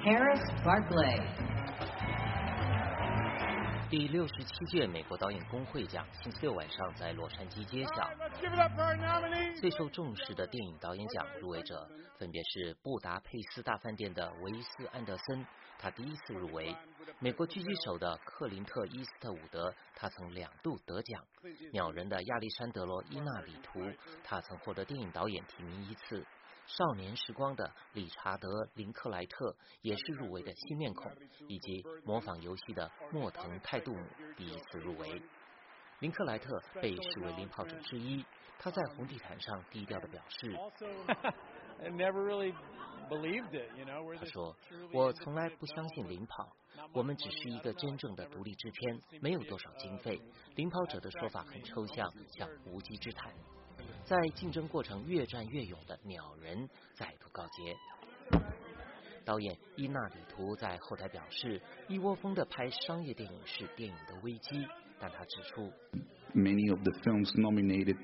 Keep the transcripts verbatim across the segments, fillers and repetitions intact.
Harris Barclay。 第六十七届美国导演工会奖星期六晚上在洛杉矶揭晓，最受重视的电影导演奖入围者分别是布达佩斯大饭店的维斯安德森，他第一次入围；美国狙击手的克林特伊斯特伍德，他曾两度得奖；鸟人的亚历山德罗伊纳里图，他曾获得电影导演提名一次。少年时光的理查德·林克莱特也是入围的新面孔，以及模仿游戏的莫腾·泰杜姆第一次入围。林克莱特被视为领跑者之一，他在红地毯上低调地表示他说，我从来不相信领跑，我们只是一个真正的独立制片，没有多少经费，领跑者的说法很抽象，像无稽之谈。在竞争过程越战越勇的鸟人再度告捷。导演伊纳里图在后台表示，一窝蜂的拍商业电影是电影的危机，但他指出 Many of the films nominated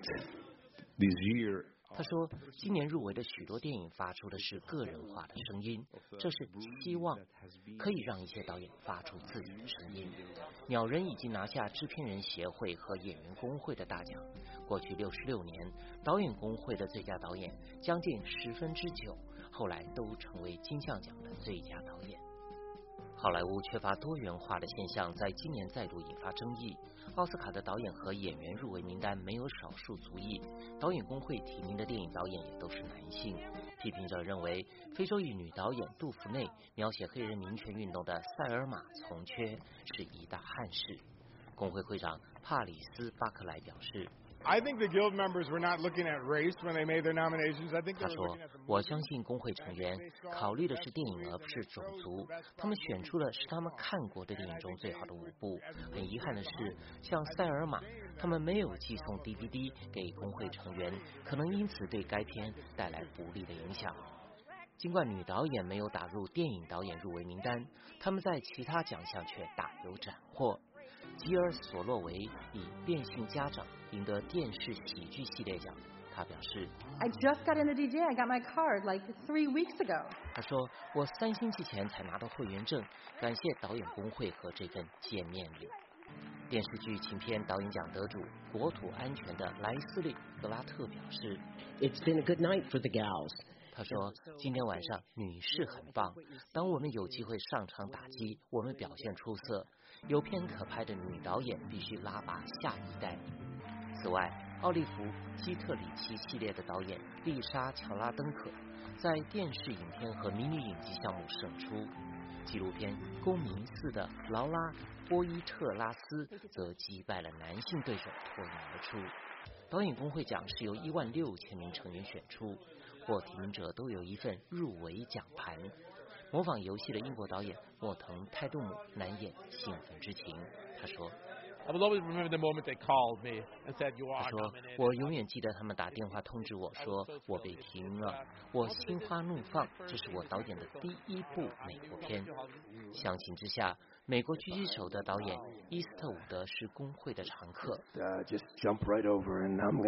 this year 他说，今年入围的许多电影发出的是个人化的声音，这是希望可以让一些导演发出自己的声音。鸟人已经拿下制片人协会和演员工会的大奖，过去六十六年，导演工会的最佳导演将近十分之九，后来都成为金像奖的最佳导演。好莱坞缺乏多元化的现象在今年再度引发争议，奥斯卡的导演和演员入围名单没有少数族裔，导演工会提名的电影导演也都是男性。批评者认为，非洲裔女导演杜芙内描写黑人民权运动的《塞尔玛从缺》是一大憾事。工会会长帕里斯·巴克莱表示 I think the guild members were not looking at race when they made their nominations. I think 他说，我相信工会成员考虑的是电影而不是种族，他们选出的是他们看过的电影中最好的五部。很遗憾的是，像塞尔玛，他们没有寄送 D V D 给工会成员，可能因此对该片带来不利的影响。尽管女导演没有打入电影导演入围名单，他们在其他奖项却大有斩获。吉尔·索洛维以《变性家长》赢得电视喜剧系列奖。他表示 I just got in the D J. I got my card like three weeks ago. 他说，我三星期前才拿到会员证，感谢导演工会和这份见面礼。电视剧情片导演奖得主国土安全的莱斯利·格拉特表示 It's been a good night for the gals. 他说，今天晚上女士很棒，当我们有机会上场打击，我们表现出色。有片可拍的女导演必须拉拔下一代。此外，奥利弗·基特里奇系列的导演丽莎·乔拉登可在电视影片和迷你影集项目胜出。纪录片《公民四》的劳拉·波伊特拉斯则击败了男性对手脱颖而出。导演工会奖是由一万六千名成员选出，获提名者都有一份入围奖盘。模仿游戏的英国导演莫腾·泰杜姆难掩兴奋之情。他说 I will always remember the moment they called me and said you 他 are 说 nominated. 我永远记得他们打电话通知我说我被提名了，我心花怒放，这是我导演的第一部美国片。相形之下，美国狙击手的导演伊斯特伍德是工会的常客。 Uh, just jump right over and I'm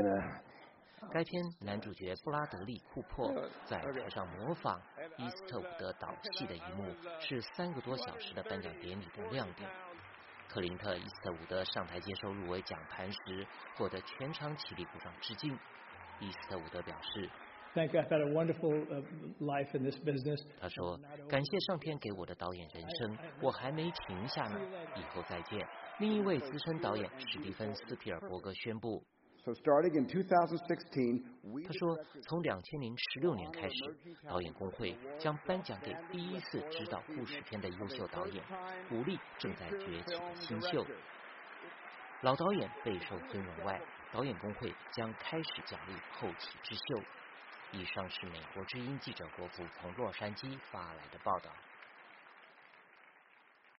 gonna 该片男主角布拉德利·库珀在台上模仿伊斯特伍德导戏的一幕，是三个多小时的颁奖典礼的亮点。克林特·伊斯特伍德上台接受入围奖盘时，获得全场起立鼓掌致敬。伊斯特伍德表示 Thank you. I've had a wonderful uh, life in this business. 他说，感谢上天给我的导演人生，我还没停下呢，以后再见。另一位资深导演史蒂芬·斯皮尔伯格宣布 So starting in two thousand sixteen, we 他说，从两千零十六年开始，导演工会将颁奖给第一次执导故事片的优秀导演，鼓励正在崛起的新秀。老导演备受尊荣外，导演工会将开始奖励后起之秀。以上是美国之音记者国服从洛杉矶发来的报道。